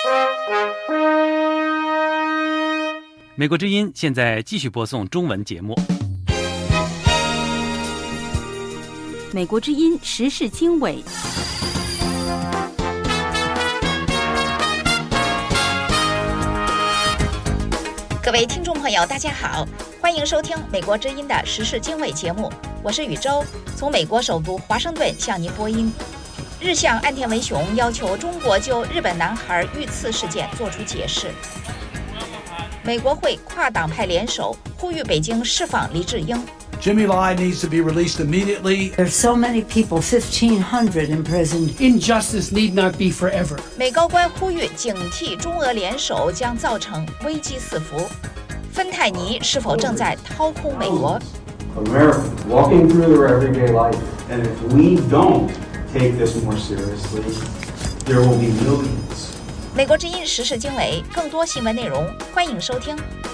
美国之音现在继续播送中文节目。 美国之音时事经纬。 各位听众朋友，大家好，欢迎收听美国之音的时事经纬节目，我是宇宙，从美国首都华盛顿向您播音。日向岸田文雄要求中国就日本男孩遇刺事件作出解释。美国会跨党派联手呼吁北京释放黎智英。 Jimmy Lai needs to be released immediately. There's so many people, 1,500 in prison. Injustice need not be forever. 美高官呼吁警惕中俄联手将造成危机四伏。芬太尼是否正在掏空美国？ Americans walking through their everyday life, and if we don't take this more seriously, there will be millions. 美国之音时事经纬，更多新闻内容，欢迎收听。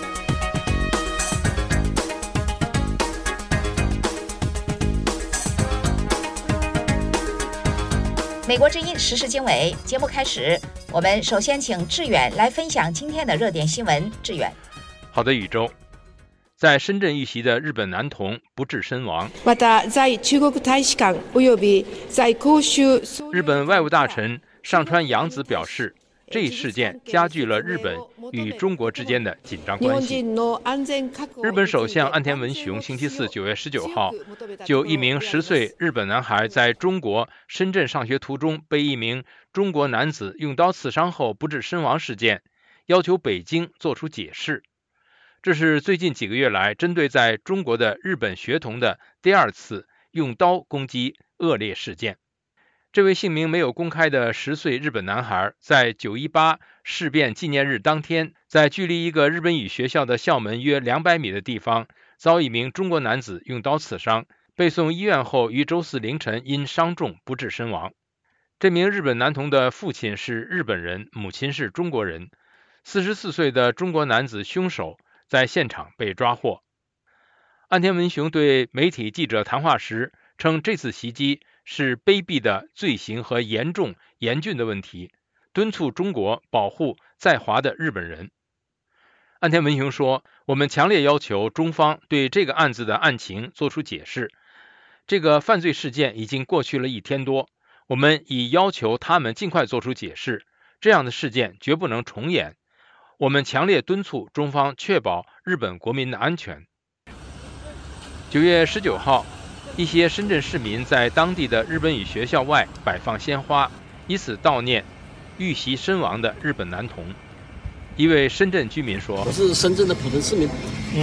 美国之音时事经纬节目开始，我们首先請志遠來分享今天的熱點新聞。志遠， 好的，宇宙。在深圳遇袭的日本男童不治身亡。 また在中国大使館及び在広州。 日本外务大臣上川洋子表示，这一事件加剧了日本与中国之间的紧张关系。日本首相岸田文雄星期四9月19号就一名10岁日本男孩在中国深圳上学途中被一名中国男子用刀刺伤后不治身亡事件，要求北京作出解释。这是最近几个月来针对在中国的日本学童的第二次用刀攻击恶劣事件。这位姓名没有公开的10岁日本男孩，在918事变纪念日当天，在距离一个日本语学校的校门约200米的地方，遭一名中国男子用刀刺伤，被送医院后于周四凌晨因伤重不治身亡。这名日本男童的父亲是日本人，母亲是中国人。44岁的中国男子凶手在现场被抓获。岸田文雄对媒体记者谈话时称，这次袭击是卑鄙的罪行和严重严峻的问题，敦促中国保护在华的日本人。岸田文雄说，我们强烈要求中方对这个案子的案情作出解释。这个犯罪事件已经过去了1天多，我们已要求他们尽快作出解释，这样的事件绝不能重演。我们强烈敦促中方确保日本国民的安全。9月19号，一些深圳市民在当地的日本语学校外摆放鲜花，以此悼念遇袭身亡的日本男童。一位深圳居民说：“ 我是深圳的普通市民，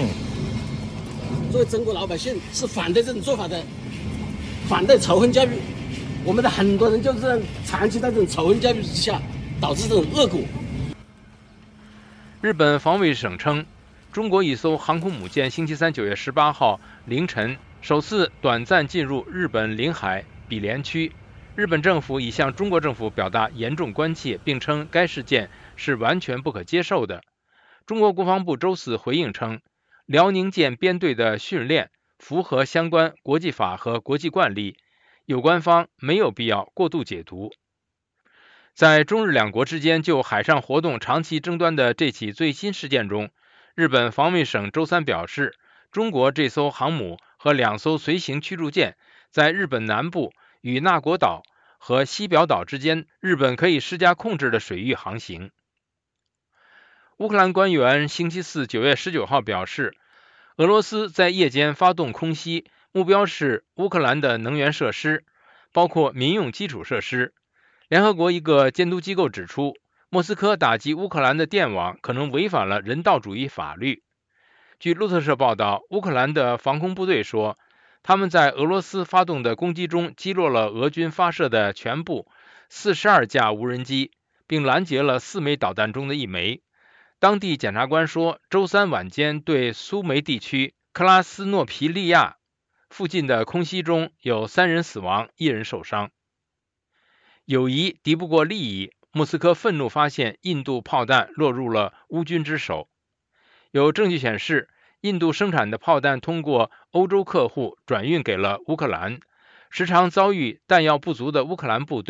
作为中国老百姓是反对这种做法的，反对仇恨教育。我们的很多人就是这样长期在这种仇恨教育之下，导致这种恶果。” 日本防卫省称，中国一艘航空母舰星期三9月18号凌晨首次短暂进入日本领海比连区。日本政府已向中国政府表达严重关切，并称该事件是完全不可接受的。中国国防部周四回应称，辽宁舰编队的训练符合相关国际法和国际惯例，有关方没有必要过度解读。在中日两国之间就海上活动长期争端的这起最新事件中，日本防卫省周三表示，中国这艘航母和2艘随行驱逐舰在日本南部与那国岛和西表岛之间日本可以施加控制的水域航行。乌克兰官员星期四9月19号表示，俄罗斯在夜间发动空袭，目标是乌克兰的能源设施，包括民用基础设施。联合国一个监督机构指出，莫斯科打击乌克兰的电网可能违反了人道主义法律。据路透社报道，乌克兰的防空部队说，他们在俄罗斯发动的攻击中击落了俄军发射的全部42架无人机，并拦截了4枚导弹中的1枚。当地检察官说，周三晚间对苏梅地区克拉斯诺皮利亚附近的空袭中有3人死亡，1人受伤。友谊敌不过利益，莫斯科愤怒发现印度炮弹落入了乌军之手。有证据显示，印度生产的炮弹通过欧洲客户转运给了乌克兰，时常遭遇弹药不足的乌克兰部队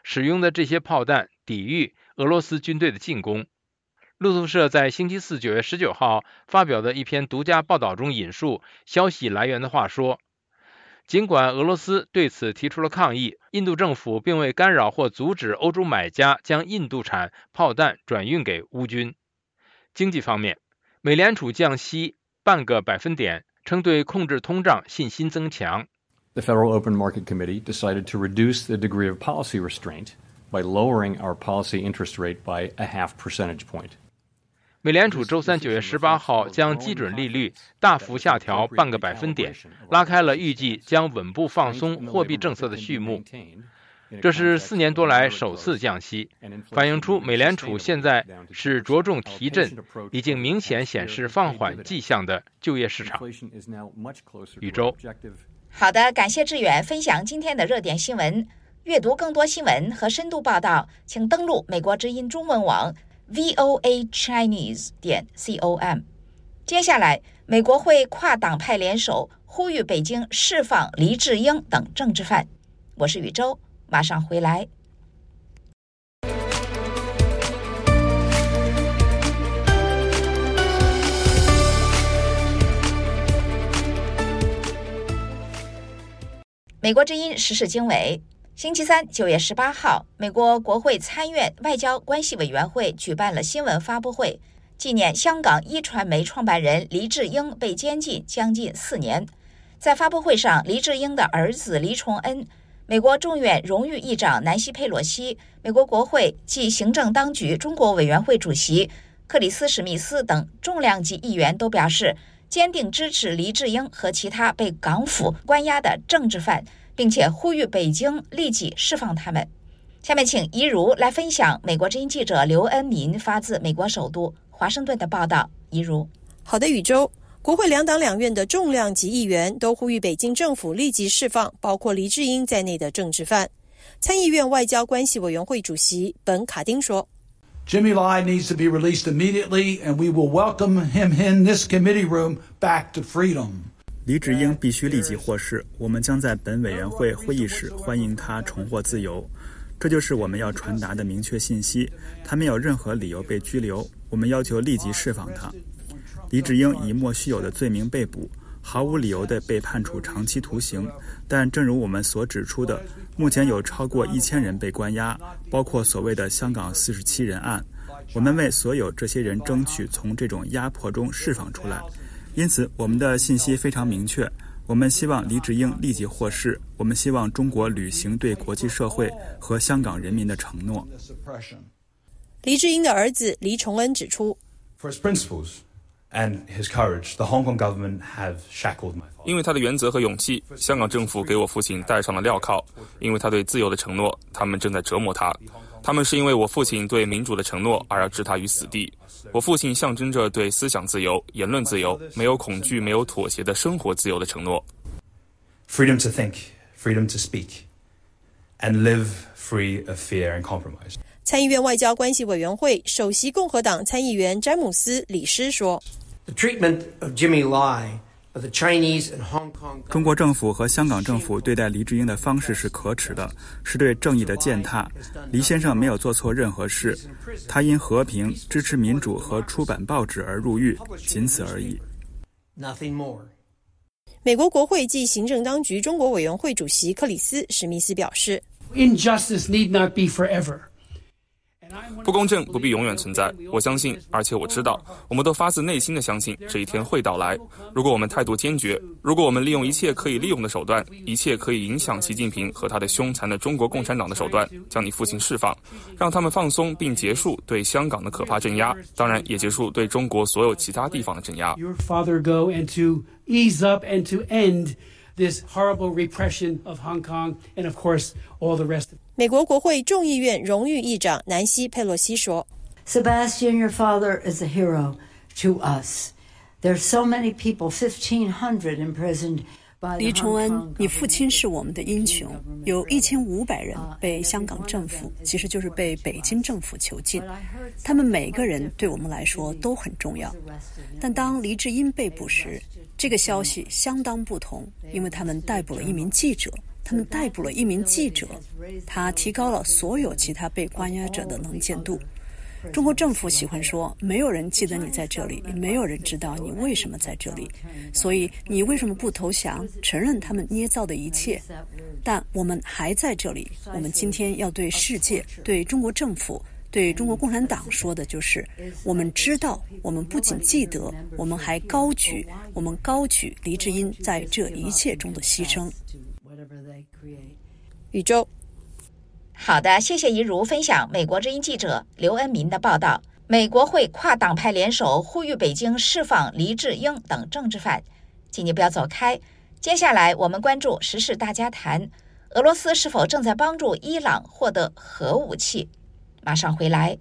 使用的这些炮弹抵御俄罗斯军队的进攻。路透社在星期四9月19号发表的一篇独家报道中引述消息来源的话说，尽管俄罗斯对此提出了抗议，印度政府并未干扰或阻止欧洲买家将印度产炮弹转运给乌军。经济方面，美联储降息0.5个百分点，称对控制通胀信心增强。 The Federal Open Market Committee decided to reduce the degree of policy restraint by lowering our policy interest rate by a half percentage point. 美联储周三9月18号将基准利率大幅下调0.5个百分点，拉开了预计将稳步放松货币政策的序幕。这是4年多来首次降息，反映出美联储现在是着重提振已经明显显示放缓迹象的就业市场。宇宙， 好的，感谢志远分享今天的热点新闻。阅读更多新闻和深度报道，请登录美国之音中文网 voachinese.com。接下来，美国会跨党派联手呼吁北京释放黎智英等政治犯。我是宇宙，马上回来。美国之音时事经纬，星期三9月18号，美国国会参院外交关系委员会举办了新闻发布会，纪念香港一传媒创办人黎智英被监禁将近4年。在发布会上，黎智英的儿子黎崇恩、美国众院荣誉议长南希·佩洛西、美国国会及行政当局中国委员会主席克里斯·史密斯等重量级议员都表示，坚定支持黎智英和其他被港府关押的政治犯，并且呼吁北京立即释放他们。下面请怡如来分享美国之音记者刘恩民发自美国首都华盛顿的报道。怡如， 好的，宇宙。国会两党两院的重量级议员都呼吁北京政府立即释放包括黎智英在内的政治犯。参议院外交关系委员会主席本卡丁说， Jimmy Lai needs to be released immediately, and we will welcome him in this committee room back to freedom. 黎智英必须立即获释，我们将在本委员会会议室欢迎他重获自由。这就是我们要传达的明确信息，他没有任何理由被拘留，我们要求立即释放他。黎智英以莫须有的罪名被捕，毫无理由地被判处长期徒刑，但正如我们所指出的，目前有超过1000人被关押，包括所谓的香港47人案。我们为所有这些人争取从这种压迫中释放出来，因此我们的信息非常明确，我们希望黎智英立即获释，我们希望中国履行对国际社会和香港人民的承诺。 黎智英的儿子黎崇恩指出， For his principles and his courage, the Hong Kong government have shackled my father. 因为他的原则和勇气，香港政府给我父亲戴上了镣铐。因为他对自由的承诺，他们正在折磨他。他们是因为我父亲对民主的承诺而要置他于死地。我父亲象征着对思想自由、言论自由、没有恐惧、没有妥协的生活自由的承诺。 Freedom to think, freedom to speak, and live free of fear and compromise. 参议院外交关系委员会首席共和党参议员詹姆斯·李施说， The treatment of Jimmy Lai of the Chinese and Hong Kong. 中国政府和香港政府对待黎智英的方式是可耻的，是对正义的践踏。黎先生没有做错任何事，他因和平、支持民主和出版报纸而入狱，仅此而已。 Nothing more. 美国国会暨行政当局中国委员会主席克里斯·史密斯表示， Injustice need not be forever. 不公正不必永远存在，我相信，而且我知道，我们都发自内心的相信这一天会到来。如果我们态度坚决，如果我们利用一切可以利用的手段，一切可以影响习近平和他的凶残的中国共产党的手段，将你父亲释放，让他们放松并结束对香港的可怕镇压，当然也结束对中国所有其他地方的镇压。 Your father go and to ease up and to end this horrible repression of Hong Kong and of course all the rest of it. 美国国会众议院荣誉议长南希·佩洛西说， Sebastian, your father is a hero to us. There's so many people, 1,500 imprisoned. 黎崇恩，你父亲是我们的英雄，有1500人被香港政府，其实就是被北京政府囚禁，他们每个人对我们来说都很重要。但当黎智英被捕时，这个消息相当不同，因为他们逮捕了一名记者， 他们逮捕了一名记者，他提高了所有其他被关押者的能见度。中国政府喜欢说，没有人记得你在这里，也没有人知道你为什么在这里，所以你为什么不投降，承认他们捏造的一切？但我们还在这里，我们今天要对世界、对中国政府、对中国共产党说的就是，我们知道，我们不仅记得，我们还高举黎智英在这一切中的牺牲。 宇宙。 好的，谢谢怡如分享美国之音记者刘恩民的报道。美国会跨党派联手呼吁北京释放黎智英等政治犯。请你不要走开，接下来我们关注时事大家谈，俄罗斯是否正在帮助伊朗获得核武器？马上回来。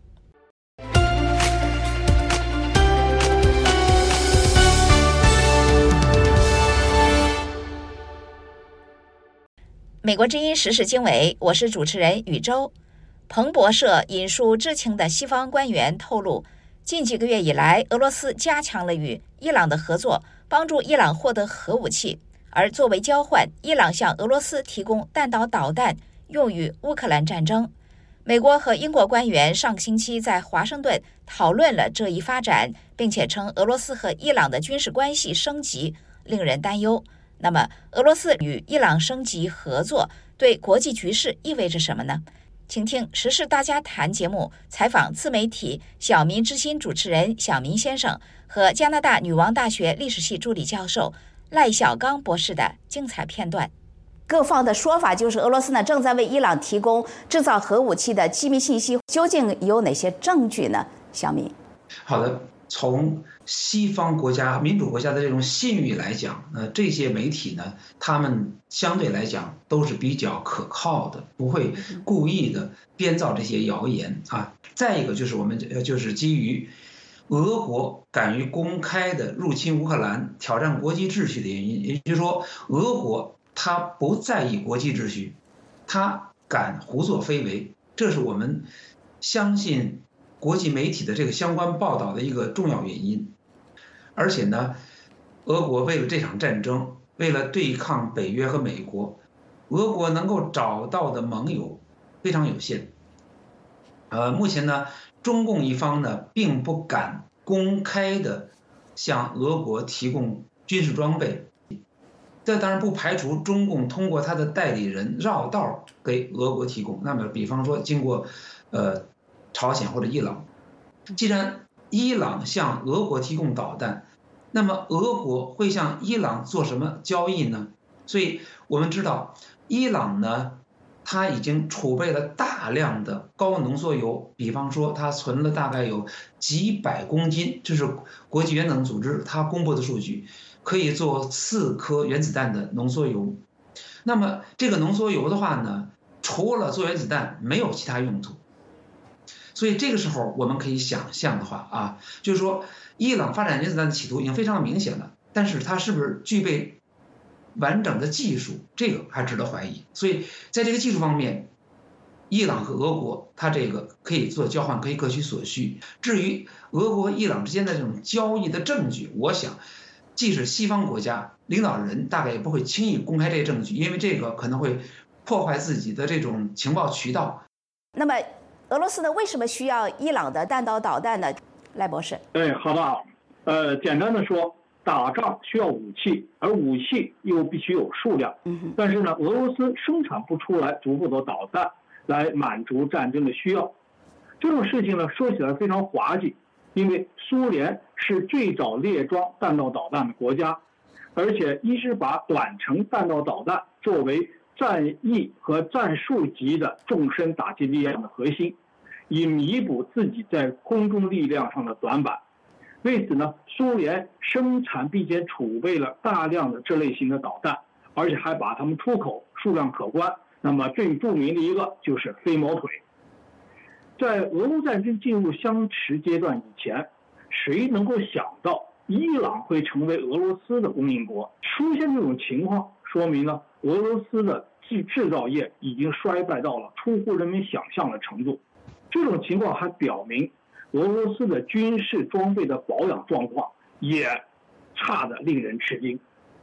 美国之音时事经纬，我是主持人宇宙。彭博社引述知情的西方官员透露，近几个月以来，俄罗斯加强了与伊朗的合作，帮助伊朗获得核武器。而作为交换，伊朗向俄罗斯提供弹道导弹，用于乌克兰战争。美国和英国官员上个星期在华盛顿讨论了这一发展，并且称俄罗斯和伊朗的军事关系升级令人担忧。那么，俄罗斯与伊朗升级合作对国际局势意味着什么呢？请听《时事大家谈》节目采访自媒体小民之心主持人小民先生和加拿大女王大学历史系助理教授赖小刚博士的精彩片段。各方的说法就是俄罗斯呢正在为伊朗提供制造核武器的机密信息，究竟有哪些证据呢？小民。 好的，从西方国家、民主国家的这种信誉来讲，这些媒体呢，他们相对来讲都是比较可靠的，不会故意的编造这些谣言啊。再一个就是我们就是基于俄国敢于公开的入侵乌克兰、挑战国际秩序的原因，也就是说，俄国他不在意国际秩序，他敢胡作非为，这是我们相信国际媒体的这个相关报道的一个重要原因。而且呢，俄国为了这场战争，为了对抗北约和美国，俄国能够找到的盟友非常有限。目前呢，中共一方呢并不敢公开的向俄国提供军事装备，这当然不排除中共通过他的代理人绕道给俄国提供。那么，比方说经过朝鲜或者伊朗，既然伊朗向俄国提供导弹，那么俄国会向伊朗做什么交易呢？所以我们知道，伊朗呢，它已经储备了大量的高浓缩铀，比方说它存了大概有几百公斤，这是国际原子能组织它公布的数据，可以做4颗原子弹的浓缩铀。那么这个浓缩铀的话呢，除了做原子弹，没有其他用途。所以这个时候我们可以想象的话啊，就是说伊朗发展原子弹的企图已经非常明显了，但是它是不是具备完整的技术，这个还值得怀疑。所以在这个技术方面，伊朗和俄国它这个可以做交换，可以各取所需。至于俄国和伊朗之间的这种交易的证据，我想即使西方国家领导人大概也不会轻易公开这些证据，因为这个可能会破坏自己的这种情报渠道。 那么俄罗斯呢，为什么需要伊朗的弹道导弹呢？赖博士。 好的，简单的说，打仗需要武器，而武器又必须有数量。但是呢，俄罗斯生产不出来足够的导弹来满足战争的需要。这种事情呢，说起来非常滑稽，因为苏联是最早列装弹道导弹的国家，而且一直把短程弹道导弹作为战役和战术级的纵深打击力量的核心，以弥补自己在空中力量上的短板。为此呢，苏联生产并且储备了大量的这类型的导弹，而且还把它们出口，数量可观。那么最著名的一个就是飞毛腿。在俄乌战争进入相持阶段以前，谁能够想到伊朗会成为俄罗斯的供应国？出现这种情况，说明了俄罗斯的制造业已经衰败到了出乎人们想象的程度。这种情况还表明，俄罗斯的军事装备的保养状况也差得令人吃惊。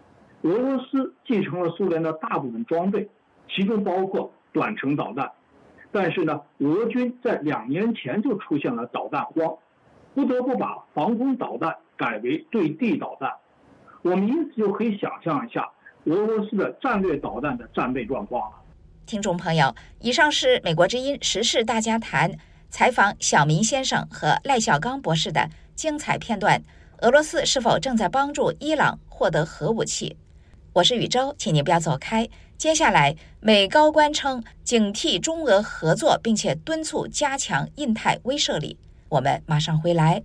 俄罗斯继承了苏联的大部分装备，其中包括短程导弹。但是呢，俄军在2年前就出现了导弹荒，不得不把防空导弹改为对地导弹。我们因此就可以想象一下俄罗斯的战略导弹的战备状况了。 听众朋友，以上是美国之音时事大家谈采访小民先生和赖小刚博士的精彩片段。俄罗斯是否正在帮助伊朗获得核武器？我是宇宙，请您不要走开。接下来，美高官称警惕中俄合作，并且敦促加强印太威慑力。我们马上回来。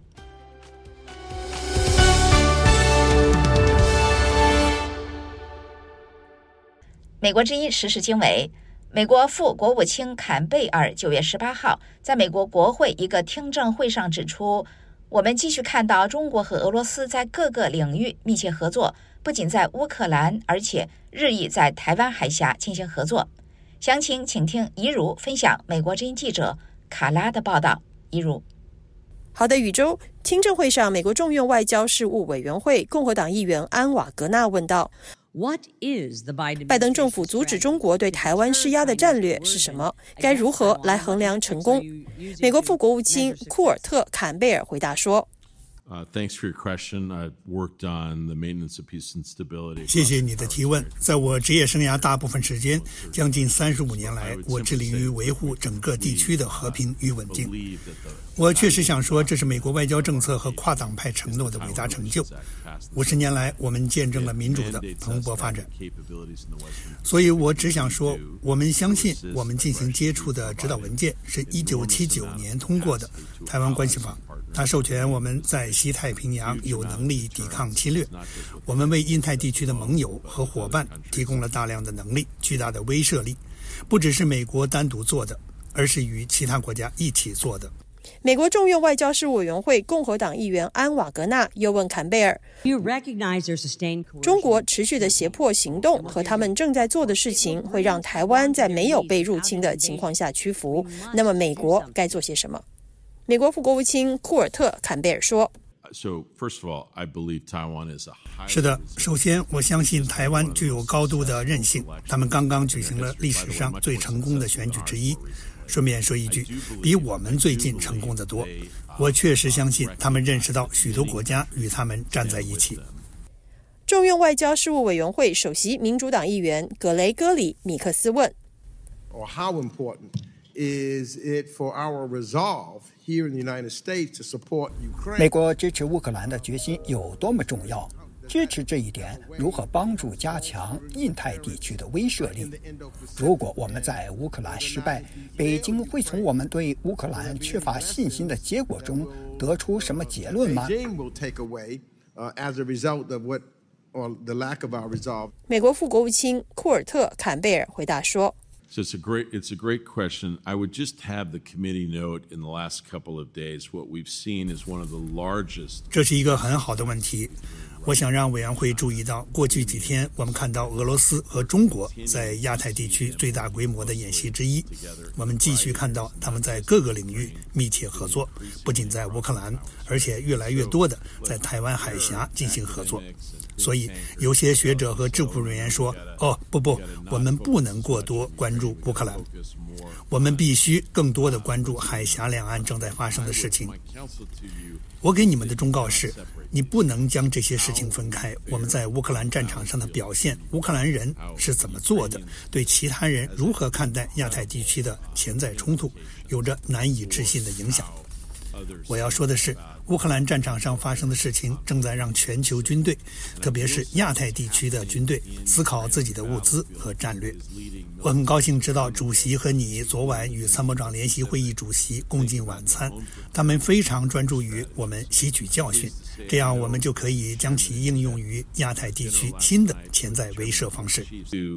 美国之音时事经纬，美国副国务卿坎贝尔9月18号在美国国会一个听证会上指出，我们继续看到中国和俄罗斯在各个领域密切合作，不仅在乌克兰，而且日益在台湾海峡进行合作。详情请听怡如分享美国之音记者卡拉的报道。怡如。 好的，宇宙。听证会上，美国众院外交事务委员会共和党议员安瓦格纳问道，拜登政府阻止中国对台湾施压的战略是什么？该如何来衡量成功？美国副国务卿库尔特·坎贝尔回答说， 谢谢你的提问。在我职业生涯大部分时间，将近35年来，我致力于维护整个地区的和平与稳定。我确实想说，这是美国外交政策和跨党派承诺的伟大成就。50年来，我们见证了民主的蓬勃发展。所以我只想说，我们相信我们进行接触的指导文件是1979年通过的《台湾关系法》。它授权我们在西太平洋有能力抵抗侵略，我们为印太地区的盟友和伙伴提供了大量的能力、巨大的威慑力，不只是美国单独做的，而是与其他国家一起做的。 美国众院外交事务委员会共和党议员安瓦格纳又问坎贝尔，中国持续的胁迫行动和他们正在做的事情会让台湾在没有被入侵的情况下屈服，那么美国该做些什么？美国副国务卿库尔特·坎贝尔说， 是的，首先我相信台湾具有高度的韧性，他们刚刚举行了历史上最成功的选举之一。顺便说一句，比我们最近成功的多。我确实相信他们认识到许多国家与他们站在一起。 众院外交事务委員會首席民主黨議員格雷戈里·米克斯問 How important is it for our resolve here in the United States to support Ukraine? 美国支持乌克兰的决心有多么重要？支持这一点如何帮助加强印太地区的威慑力？如果我们在乌克兰失败，北京会从我们对乌克兰缺乏信心的结果中得出什么结论吗？ 美国副国务卿库尔特·坎贝尔回答说。 So it's a great question. I would just have the committee note in the last couple of days what we've seen is one of the largest. 这是一个很好的问题。我想让委员会注意到，过去几天我们看到俄罗斯和中国在亚太地区最大规模的演习之一。我们继续看到他们在各个领域密切合作，不仅在乌克兰，而且越来越多的在台湾海峡进行合作。所以有些学者和智库人员说，不，我们不能过多关注乌克兰，我们必须更多的关注海峡两岸正在发生的事情。我给你们的忠告是，你不能将这些事情分开。我们在乌克兰战场上的表现，乌克兰人是怎么做的，对其他人如何看待亚太地区的潜在冲突，有着难以置信的影响。我要说的是，乌克兰战场上发生的事情正在让全球军队，特别是亚太地区的军队，思考自己的物资和战略。我很高兴知道主席和你昨晚与参谋长联席会议主席共进晚餐，他们非常专注于我们吸取教训，这样我们就可以将其应用于亚太地区新的潜在威慑方式。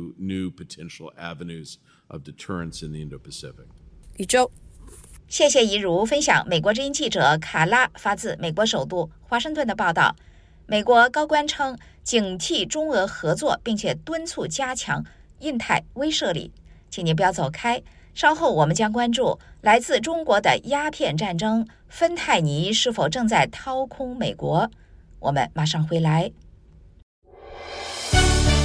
宇宙。 谢谢怡如分享美国之音记者卡拉发自美国首都华盛顿的报道。美国高官称警惕中俄合作，并且敦促加强印太威慑力。请您不要走开，稍后我们将关注来自中国的鸦片战争，芬太尼是否正在掏空美国？我们马上回来。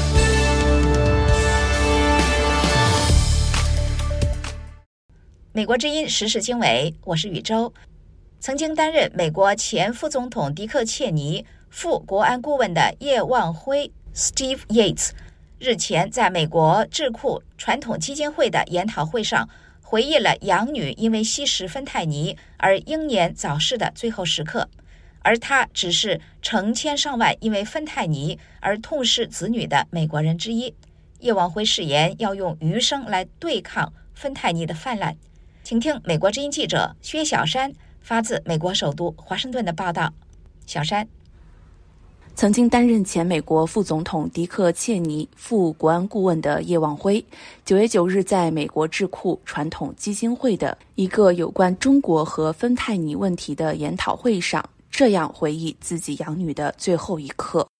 美国之音时事经纬，我是宇宙。曾经担任美国前副总统迪克·切尼副国安顾问的叶望辉 Steve Yates 日前在美国智库传统基金会的研讨会上回忆了养女因为吸食芬太尼而英年早逝的最后时刻，而他只是成千上万因为芬太尼而痛失子女的美国人之一。叶望辉誓言要用余生来对抗芬太尼的泛滥。请听美国之音记者薛小山发自美国首都华盛顿的报道。小山， 曾经担任前美国副总统迪克·切尼副国安顾问的叶望辉9月9日在美国智库传统基金会的一个有关中国和芬太尼问题的研讨会上，这样回忆自己养女的最后一刻。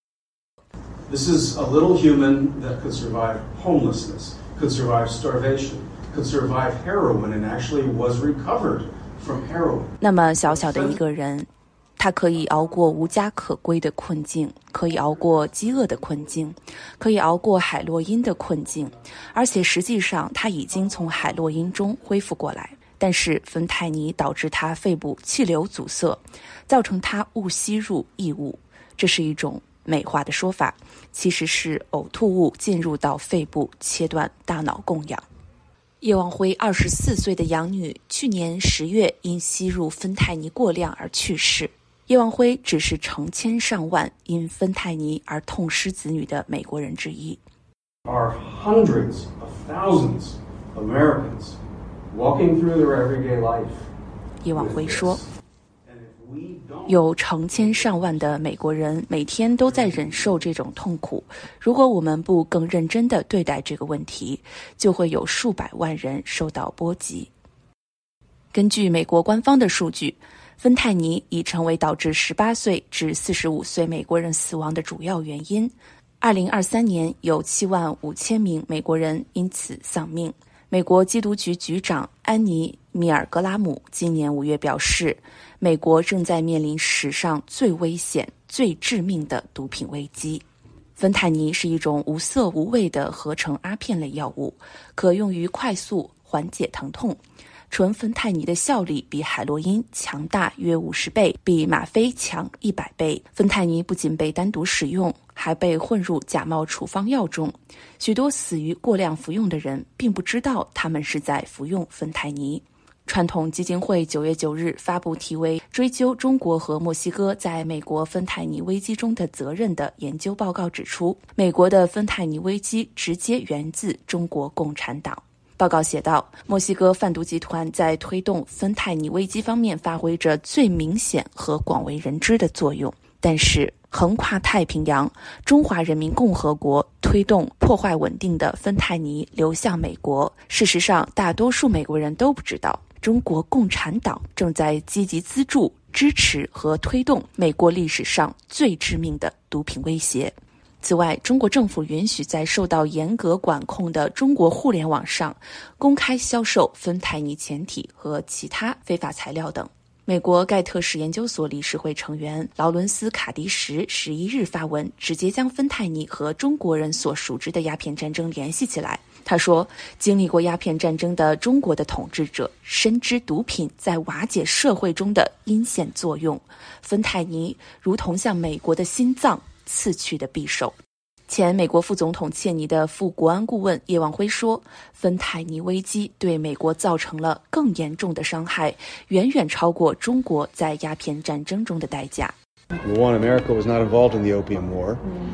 This is a little human that could survive homelessness, could survive starvation, could survive heroin, and actually was recovered from heroin. 那么小小的一个人，他可以熬过无家可归的困境，可以熬过饥饿的困境，可以熬过海洛因的困境，而且实际上他已经从海洛因中恢复过来。但是芬太尼导致他肺部气流阻塞，造成他误吸入异物，这是一种美化的说法，其实是呕吐物进入到肺部，切断大脑供氧。叶望辉24岁的养女去年10月因吸入芬太尼过量而去世。叶望辉只是成千上万因芬太尼而痛失子女的美国人之一。 Are hundreds of thousands of Americans walking through their everyday life. 叶望辉说，有成千上万的美国人每天都在忍受这种痛苦，如果我们不更认真地对待这个问题，就会有数百万人受到波及。根据美国官方的数据，芬太尼已成为导致18岁至45岁美国人死亡的主要原因。2023年有75000名美国人因此丧命。美国缉毒局局长安妮·米尔格拉姆今年5月表示，美国正在面临史上最危险、最致命的毒品危机。芬太尼是一种无色无味的合成阿片类药物，可用于快速缓解疼痛。纯芬太尼的效力比海洛因强大约50倍，比吗啡强100倍。芬太尼不仅被单独使用，还被混入假冒处方药中。许多死于过量服用的人并不知道他们是在服用芬太尼。传统基金会9月9日发布题为《追究中国和墨西哥在美国芬太尼危机中的责任》的研究报告指出，美国的芬太尼危机直接源自中国共产党。报告写道，墨西哥贩毒集团在推动芬太尼危机方面发挥着最明显和广为人知的作用，但是横跨太平洋，中华人民共和国推动破坏稳定的芬太尼流向美国。事实上，大多数美国人都不知道，中国共产党正在积极资助、支持和推动美国历史上最致命的毒品威胁。此外，中国政府允许在受到严格管控的中国互联网上公开销售芬太尼前体和其他非法材料等。美国盖特氏研究所理事会成员劳伦斯·卡迪什11日发文，直接将芬太尼和中国人所熟知的鸦片战争联系起来。他说，经历过鸦片战争的中国的统治者深知毒品在瓦解社会中的阴险作用，芬太尼如同向美国的心脏刺去的匕首。前美国副总统切尼的副国安顾问叶望辉说，芬太尼危机对美国造成了更严重的伤害，远远超过中国在鸦片战争中的代价。 One, America was not involved in the Opium War.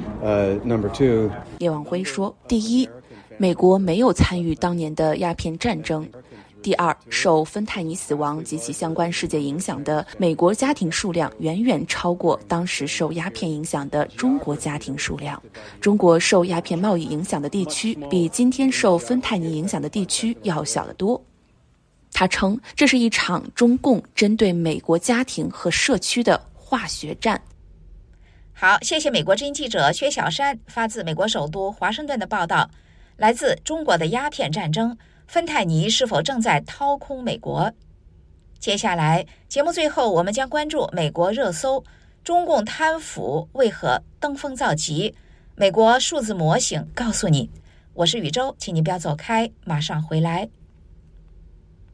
Number two, 叶望辉说，第一，美国没有参与当年的鸦片战争。第二，受芬太尼死亡及其相关事件影响的美国家庭数量远远超过当时受鸦片影响的中国家庭数量。中国受鸦片贸易影响的地区比今天受芬太尼影响的地区要小得多。他称，这是一场中共针对美国家庭和社区的化学战。 好，谢谢美国之音记者薛小山发自美国首都华盛顿的报道。来自中国的鸦片战争，芬太尼是否正在掏空美国？接下来节目最后，我们将关注美国热搜：中共贪腐为何登峰造极？美国数字模型告诉你。我是宇宙，请你不要走开，马上回来。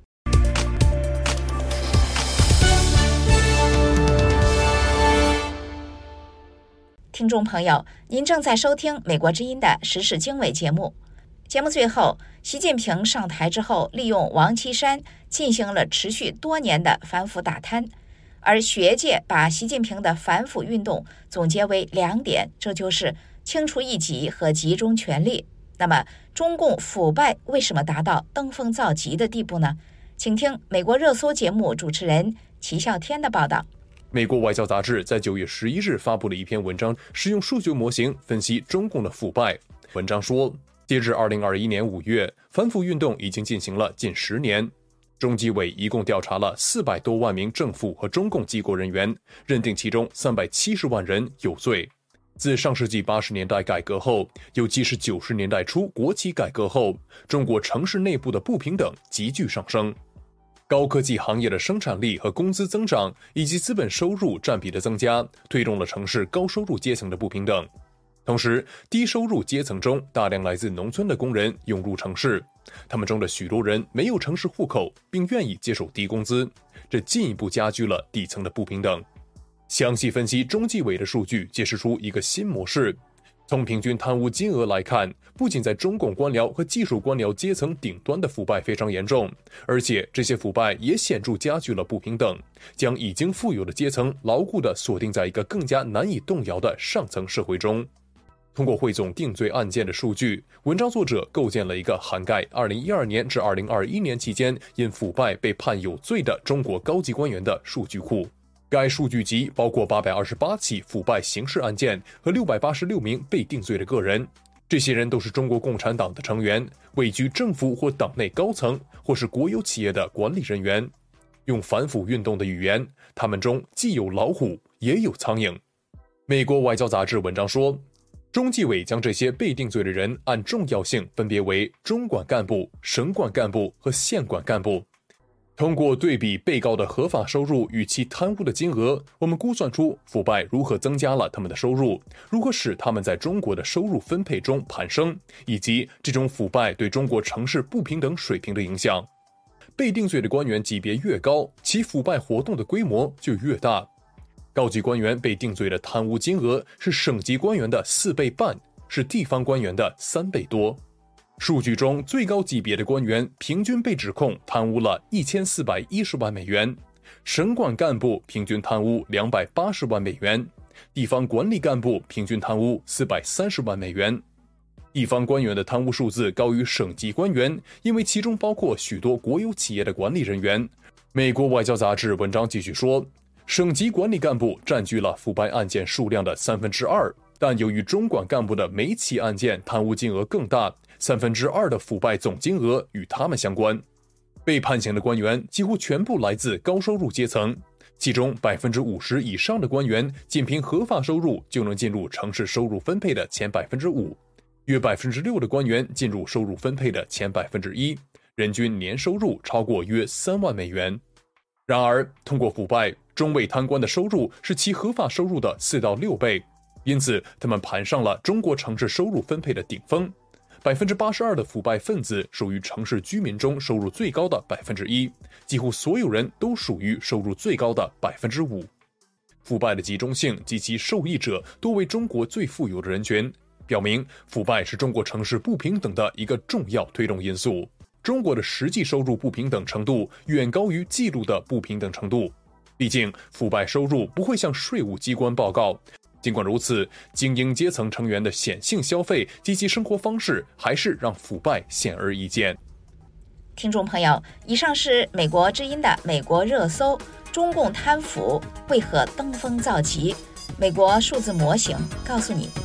听众朋友，您正在收听美国之音的时事经纬节目。节目最后，习近平上台之后，利用王岐山进行了持续多年的反腐打贪，而学界把习近平的反腐运动总结为2点，这就是清除异己和集中权力。那么，中共腐败为什么达到登峰造极的地步呢？请听美国热搜节目主持人齐笑天的报道。 美国外交杂志在9月11日发布了一篇文章，使用数学模型分析中共的腐败。文章说，截至2021年5月，反腐运动已经进行了近10年。中纪委一共调查了400多万名政府和中共机构人员，认定其中370万人有罪。自上世纪80年代改革后，尤其是90年代初国企改革后，中国城市内部的不平等急剧上升。高科技行业的生产力和工资增长，以及资本收入占比的增加，推动了城市高收入阶层的不平等。同时，低收入阶层中大量来自农村的工人涌入城市，他们中的许多人没有城市户口，并愿意接受低工资，这进一步加剧了底层的不平等。详细分析中纪委的数据，揭示出一个新模式。从平均贪污金额来看，不仅在中共官僚和技术官僚阶层顶端的腐败非常严重，而且这些腐败也显著加剧了不平等，将已经富有的阶层牢固地锁定在一个更加难以动摇的上层社会中。通过汇总定罪案件的数据，文章作者构建了一个涵盖2012年至2021年期间因腐败被判有罪的中国高级官员的数据库。该数据集包括828起腐败刑事案件和686名被定罪的个人，这些人都是中国共产党的成员，位居政府或党内高层，或是国有企业的管理人员。用反腐运动的语言，他们中既有老虎，也有苍蝇。美国外交杂志文章说，中纪委将这些被定罪的人按重要性分别为中管干部、省管干部和县管干部。通过对比被告的合法收入与其贪污的金额，我们估算出腐败如何增加了他们的收入，如何使他们在中国的收入分配中攀升，以及这种腐败对中国城市不平等水平的影响。被定罪的官员级别越高，其腐败活动的规模就越大。高级官员被定罪的贪污金额是省级官员的4倍半，是地方官员的3倍多。数据中最高级别的官员平均被指控贪污了1410万美元，省管干部平均贪污280万美元，地方管理干部平均贪污430万美元。地方官员的贪污数字高于省级官员，因为其中包括许多国有企业的管理人员。美国外交杂志文章继续说，省级管理干部占据了腐败案件数量的2/3，但由于中管干部的每起案件贪污金额更大，2/3的腐败总金额与他们相关。被判刑的官员几乎全部来自高收入阶层，其中50%以上的官员仅凭合法收入就能进入城市收入分配的前5%，约6%的官员进入收入分配的前1%，人均年收入超过约3万美元。然而，通过腐败，中位贪官的收入是其合法收入的4到6倍，因此他们攀上了中国城市收入分配的顶峰。82%的腐败分子属于城市居民中收入最高的1%，几乎所有人都属于收入最高的5%。腐败的集中性及其受益者多为中国最富有的人群，表明腐败是中国城市不平等的一个重要推动因素。中国的实际收入不平等程度远高于记录的不平等程度，毕竟腐败收入不会向税务机关报告。尽管如此，精英阶层成员的显性消费及其生活方式还是让腐败显而易见。 听众朋友，以上是美国之音的美国热搜：中共贪腐为何登峰造极？美国数字模型告诉你。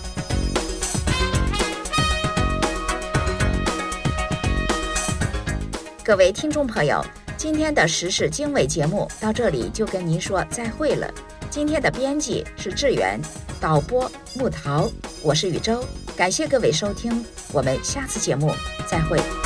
各位听众朋友，今天的时事经纬节目到这里就跟您说再会了。今天的编辑是志远，导播木桃，我是宇宙，感谢各位收听，我们下次节目再会。